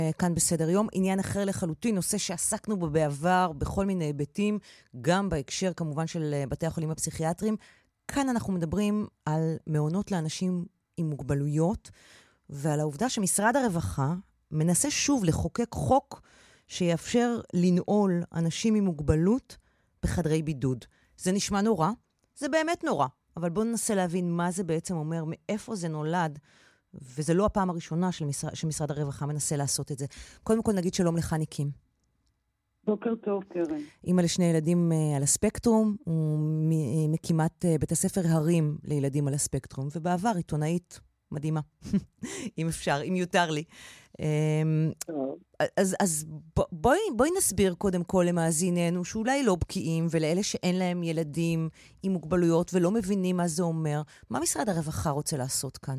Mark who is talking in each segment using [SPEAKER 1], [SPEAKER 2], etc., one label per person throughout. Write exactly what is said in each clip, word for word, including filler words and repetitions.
[SPEAKER 1] כאן בסדר יום, עניין אחר לחלוטין, נושא שעסקנו בו בעבר בכל מיני היבטים, גם בהקשר כמובן של בתי החולים הפסיכיאטריים. כאן אנחנו מדברים על מעונות לאנשים עם מוגבלויות, ועל העובדה שמשרד הרווחה מנסה שוב לחוקק חוק שיאפשר לנעול אנשים עם מוגבלות בחדרי בידוד. זה נשמע נורא, זה באמת נורא, אבל בואו ננסה להבין מה זה בעצם אומר, מאיפה זה נולד, וזה לא הפעם הראשונה של משרד, שמשרד הרווחה מנסה לעשות את זה. קודם כל נגיד שלום לך ניקים.
[SPEAKER 2] בוקר טוב, קרן.
[SPEAKER 1] אימא לשני ילדים uh, על הספקטרום, ומקימת uh, בית הספר הרים לילדים על הספקטרום, ובעבר עיתונאית מדהימה, אם אפשר, אם יותר לי. Um, אז, אז בואי, בואי נסביר קודם כל למאזיננו, שאולי לא בקיאים, ולאלה שאין להם ילדים עם מוגבלויות, ולא מבינים מה זה אומר, מה משרד הרווחה רוצה לעשות כאן?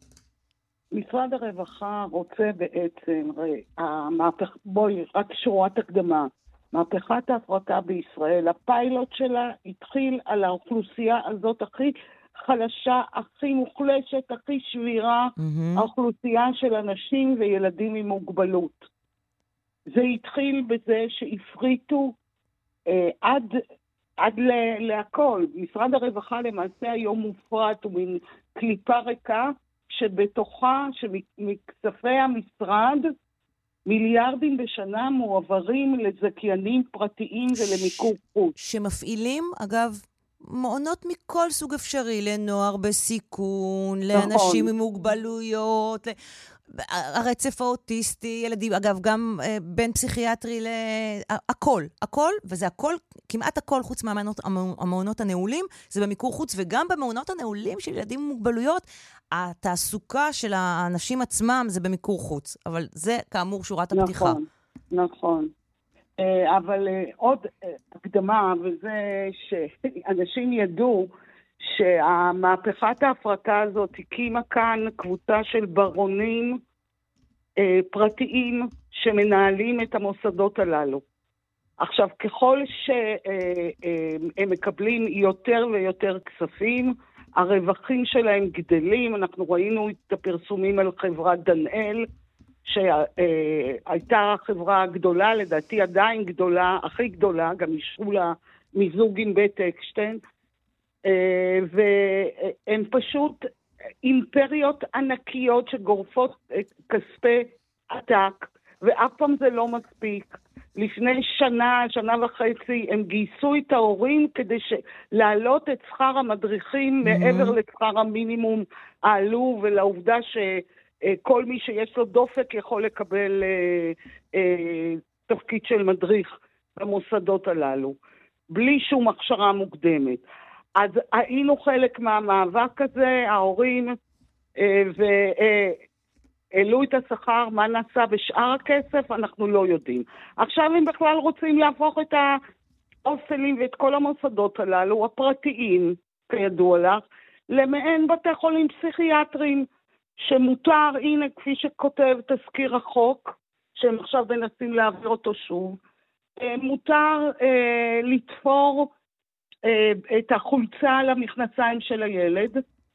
[SPEAKER 2] משרד הרווחה רוצה בעצם, המהפך, בואי, רק שורת הקדמה, מהפכת ההפרטה בישראל, הפיילוט שלה התחיל על האוכלוסייה הזאת הכי חלשה, הכי מוחלשת, הכי שבירה, mm-hmm. האוכלוסייה של אנשים וילדים עם מוגבלות. זה התחיל בזה שהפריטו אה, עד, עד ל- להכל. משרד הרווחה למעשה היום מופרט, הוא מין קליפה ריקה, שבתוכה, שמכספי המשרד, מיליארדים בשנה מועברים לזכיינים פרטיים ולמיקור חוץ.
[SPEAKER 1] שמפעילים, אגב, מעונות מכל סוג אפשרי, לנוער בסיכון, נכון. לאנשים עם מוגבלויות, ל... הרצף האוטיסטי, ילדים, אגב, גם אה, בין פסיכיאטרי ל... הכל, הכל, וזה הכל, כמעט הכל חוץ מהמעונות, המעונות הנעולים, זה במיקור חוץ, וגם במעונות הנעולים של ילדים עם מוגבלויות, התעסוקה של האנשים עצמם זה במיקור חוץ, אבל זה כאמור שורת הפתיחה.
[SPEAKER 2] נכון, נכון. אבל עוד הקדמה, וזה שאנשים ידעו שהמהפכת ההפרטה הזאת הקימה כאן קבוצה של ברונים אה, פרטיים שמנהלים את המוסדות הללו. עכשיו, ככל שהם אה, מקבלים יותר ויותר כספים, הרווחים שלהם גדלים. אנחנו ראינו את הפרסומים על חברת דנאל, שהייתה חברה גדולה, לדעתי עדיין גדולה, הכי גדולה, גם אישרו לה מיזוג עם בית אקשטיין, והם פשוט אימפריות ענקיות שגורפות כספי עתק, ואף פעם זה לא מספיק. לפני שנה, שנה וחצי, הם גייסו את ההורים כדי להעלות את שכר המדריכים mm-hmm. מעבר לשכר המינימום העלו, ולעובדה שכל מי שיש לו דופק יכול לקבל אה, אה, תפקיד של מדריך במוסדות הללו, בלי שום הכשרה מוקדמת. אז היינו חלק מהמאבק הזה, ההורים, אה, והעלו את השכר, מה נעשה בשאר הכסף, אנחנו לא יודעים. עכשיו הם בכלל רוצים להפוך את ההוסטלים ואת כל המוסדות הללו, הפרטיים, כידוע לך, למעין בתי חולים פסיכיאטריים, שמותר, הנה כפי שכותב תזכיר החוק, שהם עכשיו מנסים להעביר אותו שוב, מותר אה, לתפור אה, את החולצה על המכנסיים של הילד,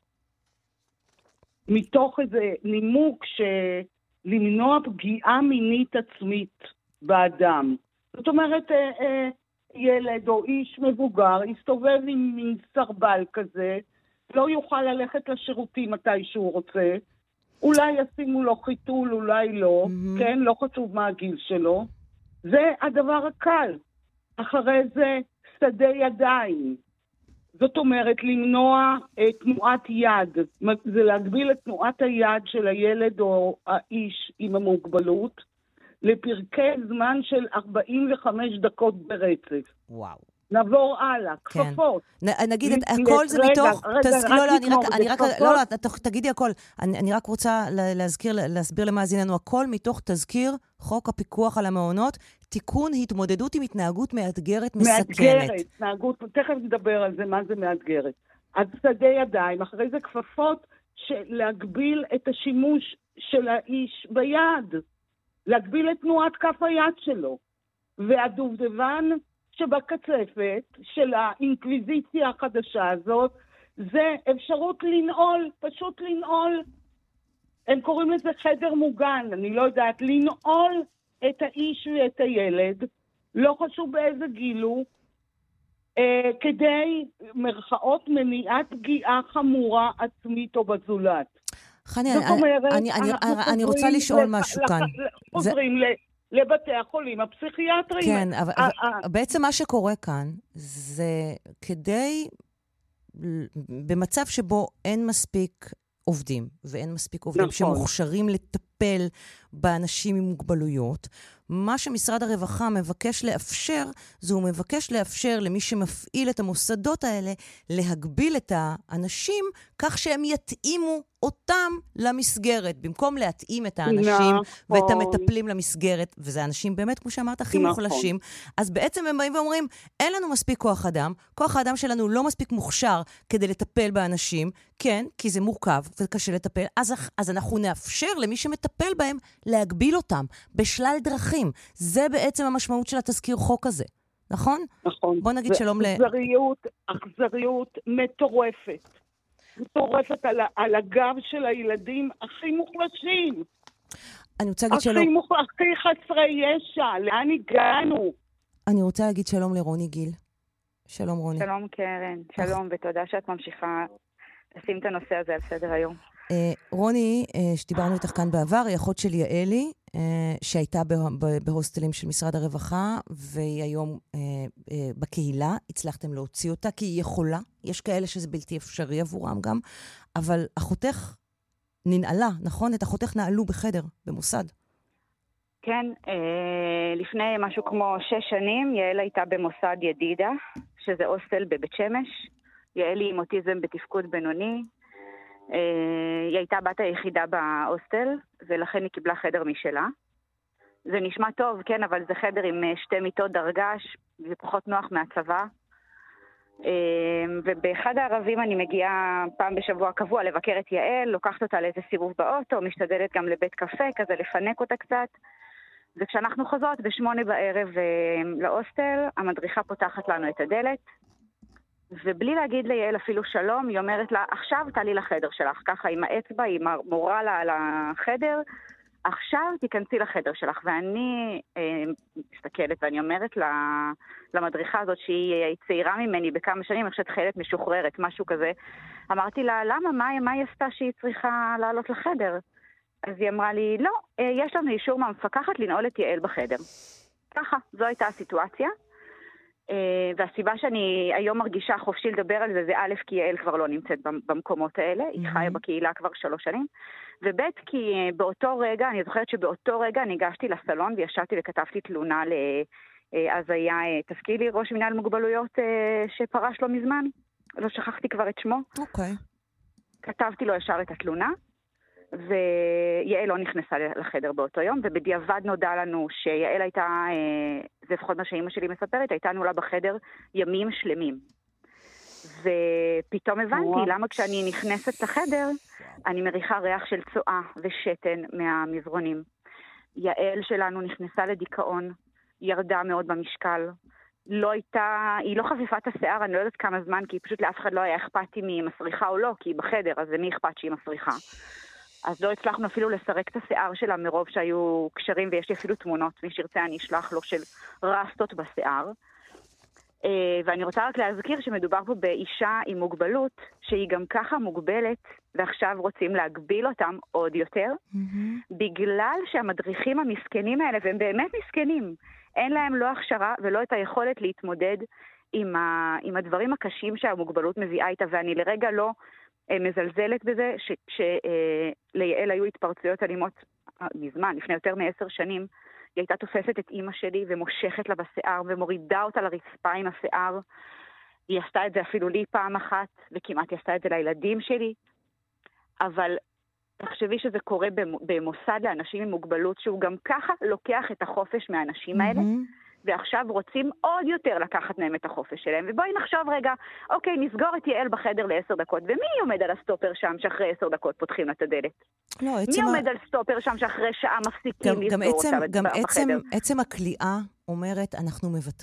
[SPEAKER 2] מתוך איזה נימוק שלמנוע פגיעה מינית עצמית באדם. זאת אומרת, אה, אה, ילד או איש מבוגר יסתובב עם מין סרבל כזה, לא יוכל ללכת לשירותים מתי שהוא רוצה, אולי ישימו לו חיתול, אולי לא, mm-hmm. כן, לא חשוב מה הגיל שלו. זה הדבר הקל. אחרי זה שדה ידיים. זאת אומרת, למנוע את תנועת יד. זה להגביל את תנועת היד של הילד או האיש עם המוגבלות, לפרקי זמן של ארבעים וחמש דקות ברצף.
[SPEAKER 1] וואו.
[SPEAKER 2] נעבור הלאה, כפפות.
[SPEAKER 1] נגיד, הכל זה מתוך... לא, לא, אני רק... לא, לא, תגידי הכל. אני רק רוצה להזכיר, להסביר למאזיננו, הכל מתוך תזכיר חוק הפיקוח על המעונות, תיקון התמודדות עם התנהגות מאתגרת מסכנת.
[SPEAKER 2] מאתגרת, התנהגות, תכף נדבר על זה, מה זה מאתגרת. אז שדה ידיים, אחרי זה כפפות, להגביל את השימוש של האיש ביד, להגביל את תנועת כף היד שלו, והדובדבן שבקצפת של האינקוויזיציה החדשה הזאת, זה אפשרות לנעול, פשוט לנעול הם קוראים לזה חדר מוגן, אני לא יודעת, לנעול את האיש ואת הילד, לא חשוב באיזה גילו, אה, כדי מרכאות מניעת פגיעה חמורה עצמית או בזולת.
[SPEAKER 1] חני,
[SPEAKER 2] זאת אומרת,
[SPEAKER 1] אני, אני,
[SPEAKER 2] אנחנו
[SPEAKER 1] אני רוצה לשאול
[SPEAKER 2] לח,
[SPEAKER 1] משהו
[SPEAKER 2] לח,
[SPEAKER 1] כאן.
[SPEAKER 2] חוזרים זה... לבתי החולים הפסיכיאטריים.
[SPEAKER 1] כן, אבל בעצם מה שקורה כאן זה כדי, במצב שבו אין מספיק עובדים, ואין מספיק עובדים נכון. שמוכשרים לטפל באנשים עם מוגבלויות, מה שמשרד הרווחה מבקש לאפשר, זה הוא מבקש לאפשר למי שמפעיל את המוסדות האלה, להגביל את האנשים, כך שהם יתאימו אותם למסגרת, במקום להתאים את האנשים נכון. ואת המטפלים למסגרת, וזה אנשים באמת, כמו שאמרת, הכי נכון. מוחלשים, אז בעצם הם באים ואומרים, אין לנו מספיק כוח אדם, כוח האדם שלנו לא מספיק מוכשר כדי לטפל באנשים, כן, כי זה מורכב וקשה לטפל, אז, אז אנחנו נאפשר למי שמטפל בהם להגביל אותם בשלל דרכים. זה בעצם המשמעות של התזכיר חוק הזה, נכון?
[SPEAKER 2] נכון.
[SPEAKER 1] בוא נגיד שלום ל...
[SPEAKER 2] אכזריות, אכזריות מטורפת. מטורפת על, על הגב של הילדים הכי מוחלשים.
[SPEAKER 1] אני רוצה להגיד שלום...
[SPEAKER 2] הכי, מוח... הכי חסרי ישע, לאן הגענו?
[SPEAKER 1] אני רוצה להגיד שלום לרוני גיל. שלום רוני.
[SPEAKER 3] שלום קרן, שלום, ותודה שאת ממשיכה לשים את הנושא הזה על סדר היום.
[SPEAKER 1] רוני, שדיברנו איתך כאן בעבר, היא אחות של יעלי, שהייתה בהוסטלים של משרד הרווחה, והיא היום בקהילה. הצלחתם להוציא אותה, כי היא יכולה. יש כאלה שזה בלתי אפשרי עבורם גם, אבל אחותך ננעלה, נכון? את אחותך נעלו בחדר, במוסד.
[SPEAKER 3] כן, לפני משהו כמו שש שנים, יעל הייתה במוסד ידידה, שזה הוסטל בבית שמש. יעלי עם אוטיזם בתפקוד בינוני. היא הייתה בת היחידה בהוסטל, ולכן היא קיבלה חדר משלה. זה נשמע טוב, כן, אבל זה חדר עם שתי מיטות דרגש, זה פחות נוח מהצבא. ובאחד הערבים אני מגיעה פעם בשבוע קבוע לבקר את יעל, לוקחת אותה לאיזה סיבוב באוטו, משתדלת גם לבית קפה, כזה לפנק אותה קצת. וכשאנחנו חוזרות בשמונה בערב להוסטל, המדריכה פותחת לנו את הדלת, ובלי להגיד ליעל אפילו שלום, היא אומרת לה, עכשיו תעלי לחדר שלך, ככה עם האצבע, היא מורה לה על החדר, עכשיו תיכנסי לחדר שלך. ואני אה, מסתכלת ואני אומרת לה, למדריכה הזאת שהיא צעירה ממני בכמה שנים, אני חושבת חיילת משוחררת, משהו כזה. אמרתי לה, למה? מה, מה היא עשתה שהיא צריכה לעלות לחדר? אז היא אמרה לי, לא, אה, יש לנו אישור מהמפקחת לנעול את יעל בחדר. ככה, זו הייתה הסיטואציה. Uh, והסיבה שאני היום מרגישה חופשי לדבר על זה, זה א', כי יעל כבר לא נמצאת במקומות האלה, היא חיה בקהילה כבר שלוש שנים, וב', כי uh, באותו רגע, אני זוכרת שבאותו רגע ניגשתי לסלון וישבתי וכתבתי תלונה, ל, uh, אז היה, uh, תזכיר לי, ראש מנהל מוגבלויות uh, שפרש לא מזמן, לא שכחתי כבר את שמו.
[SPEAKER 1] אוקיי. Okay.
[SPEAKER 3] כתבתי לו ישר את התלונה, ויעל לא נכנסה לחדר באותו יום, ובדיעבד נודע לנו שיעל הייתה, זה לפחות מה שאמא שלי מספרת, הייתה נעולה בחדר ימים שלמים. ופתאום הבנתי למה כשאני נכנסת לחדר, אני מריחה ריח של צואה ושתן מהמזרונים. יעל שלנו נכנסה לדיכאון, ירדה מאוד במשקל, לא הייתה, היא לא חפיפה את השיער, אני לא יודעת כמה זמן, כי פשוט לאף אחד לא היה אכפת אם היא מסריחה או לא, כי היא בחדר, אז למי אכפת שהיא מסריחה. אז לא הצלחנו אפילו לסרק את השיער שלה מרוב שהיו קשרים, ויש לי אפילו תמונות, מי שרצה אני אשלח לו, של רסטות בשיער. ואני רוצה רק להזכיר שמדובר פה באישה עם מוגבלות, שהיא גם ככה מוגבלת, ועכשיו רוצים להגביל אותם עוד יותר, mm-hmm. בגלל שהמדריכים המסכנים האלה, והם באמת מסכנים, אין להם לא הכשרה ולא את היכולת להתמודד עם, ה, עם הדברים הקשים שהמוגבלות מביאה איתה, ואני לרגע לא מזלזלת בזה, שליעל היו התפרצויות אלימות מזמן, לפני יותר מעשר שנים, היא הייתה תופסת את אמא שלי ומושכת לה בשיער ומורידה אותה לרצפה עם השיער. היא עשתה את זה אפילו לי פעם אחת, וכמעט היא עשתה את זה לילדים שלי. אבל תחשבי שזה קורה במוסד לאנשים עם מוגבלות, שהוא גם ככה לוקח את החופש מהאנשים האלה, mm-hmm. ועכשיו רוצים עוד יותר לקחת מהם את החופש שלהם. ובואי נחשוב רגע, אוקיי, נסגור את יעל בחדר לעשר דקות, ומי עומד על הסטופר שם שאחרי עשר דקות פותחים לה את הדלת?
[SPEAKER 1] לא,
[SPEAKER 3] מי עומד ה... על סטופר שם שאחרי שעה מפסיקים
[SPEAKER 1] גם,
[SPEAKER 3] לסגור
[SPEAKER 1] גם עצם,
[SPEAKER 3] אותה
[SPEAKER 1] גם
[SPEAKER 3] בחדר?
[SPEAKER 1] עצם, עצם הכליאה אומרת, אנחנו מבטרים.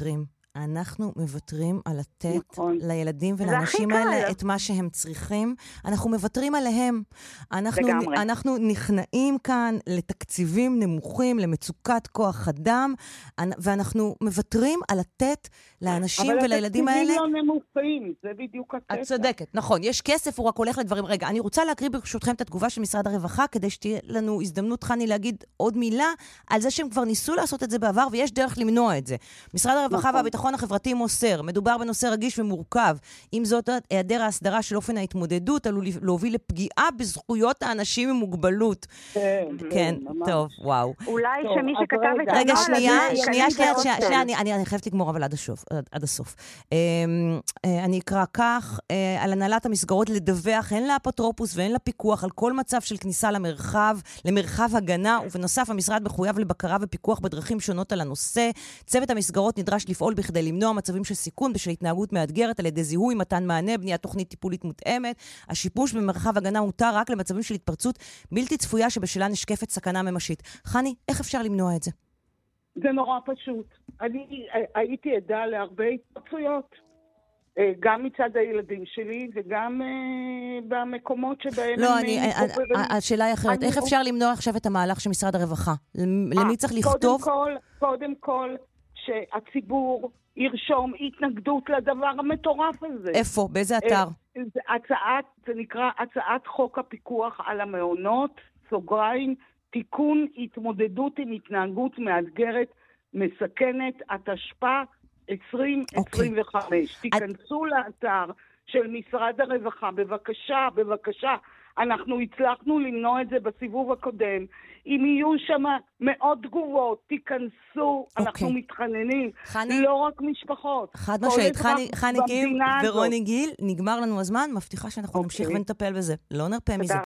[SPEAKER 1] אנחנו מוותרים על לתת
[SPEAKER 2] נכון.
[SPEAKER 1] לילדים
[SPEAKER 3] זה
[SPEAKER 1] ולאנשים
[SPEAKER 3] הכי קל.
[SPEAKER 1] האלה את מה שהם צריכים. אנחנו מוותרים עליהם. אנחנו,
[SPEAKER 3] לגמרי.
[SPEAKER 1] אנחנו נכנעים כאן לתקציבים נמוכים, למצוקת כוח אדם, אנ- ואנחנו מוותרים על לתת לאנשים ולילדים האלה.
[SPEAKER 2] אבל התקציבים לא נמוכים, זה בדיוק הקטע.
[SPEAKER 1] את צודקת, נכון. יש כסף, הוא רק הולך לדברים. רגע, אני רוצה להקריא ברשותכם את התגובה של משרד הרווחה, כדי שתהיה לנו הזדמנות, חני, להגיד עוד מילה על זה שהם כבר ניסו לעשות את זה בעבר, ויש דרך למנוע את זה. משרד הרווחה
[SPEAKER 2] נכון.
[SPEAKER 1] והביטחון החברתי מוסר, מדובר בנושא רגיש ומורכב. עם זאת, היעדר ההסדרה של אופן ההתמודדות עלול להוביל לפגיעה בזכויות האנשים עם מוגבלות.
[SPEAKER 2] כן,
[SPEAKER 1] כן,
[SPEAKER 2] ממש.
[SPEAKER 1] טוב, וואו.
[SPEAKER 3] אולי
[SPEAKER 2] טוב,
[SPEAKER 3] שמי
[SPEAKER 2] אז
[SPEAKER 3] שכתב
[SPEAKER 2] רגע.
[SPEAKER 3] את הנוהל
[SPEAKER 1] רגע,
[SPEAKER 3] הזה,
[SPEAKER 1] שנייה,
[SPEAKER 3] ייכנס
[SPEAKER 1] שנייה, שנייה,
[SPEAKER 3] להוסטל.
[SPEAKER 1] שנייה, שנייה, אני, אני, אני חייבת לגמור אבל עד הסוף, עד, עד הסוף. אמ, אה, אני אקרא כך, אה, על הנהלת המסגרות לדווח הן לאפוטרופוס והן לפיקוח על כל מצב של כניסה למרחב, למרחב הגנה, ובנוסף המשרד מחויב לבקרה ופיקוח בדרכים שונות על הנושא. צוות המסגרות נדרש לפעול בכדי למנוע מצבים של סיכון בשל התנהגות מאתגרת על ידי זיהוי, מתן מענה, בניית תוכנית טיפולית מותאמת. השיפוש במרחב הגנה מותר רק למצבים של התפרצות בלתי צפויה שבשלה נשקפת סכנה ממשית. חני, איך אפשר למנוע את זה?
[SPEAKER 2] זה נורא פשוט. אני הייתי עדה להרבה התפרצויות, אה, גם מצד הילדים שלי וגם אה, במקומות שבהם
[SPEAKER 1] לא,
[SPEAKER 2] הם
[SPEAKER 1] אני,
[SPEAKER 2] אה,
[SPEAKER 1] ה-
[SPEAKER 2] מתגוררים.
[SPEAKER 1] ה- השאלה היא אחרת.
[SPEAKER 2] אני-
[SPEAKER 1] איך אפשר למנוע עכשיו את המהלך של משרד הרווחה? למ-
[SPEAKER 2] אה,
[SPEAKER 1] למי צריך לכתוב?
[SPEAKER 2] קודם כל, קודם כל, שהציבור ירשום התנגדות לדבר המטורף הזה.
[SPEAKER 1] איפה? באיזה אתר?
[SPEAKER 2] אה, זה הצעת, זה נקרא הצעת חוק הפיקוח על המעונות, סוגריים, תיקון התמודדות עם התנהגות מאתגרת מסכנת, התשפ"א עשרים עשרים וחמש. תיכנסו לאתר של משרד הרווחה, בבקשה, בבקשה. אנחנו הצלחנו למנוע את זה בסיבוב הקודם. אם יהיו שם מאות תגובות, תיכנסו, אנחנו מתחננים.
[SPEAKER 1] חני?
[SPEAKER 2] לא רק משפחות.
[SPEAKER 1] חד
[SPEAKER 2] כל
[SPEAKER 1] משמעית,
[SPEAKER 2] אזרח
[SPEAKER 1] חני, חני קים
[SPEAKER 2] במדינה הזאת.
[SPEAKER 1] ורוני גיל, נגמר לנו הזמן, מבטיחה שאנחנו
[SPEAKER 2] אוקיי.
[SPEAKER 1] נמשיך ונטפל בזה. לא נרפה מזה.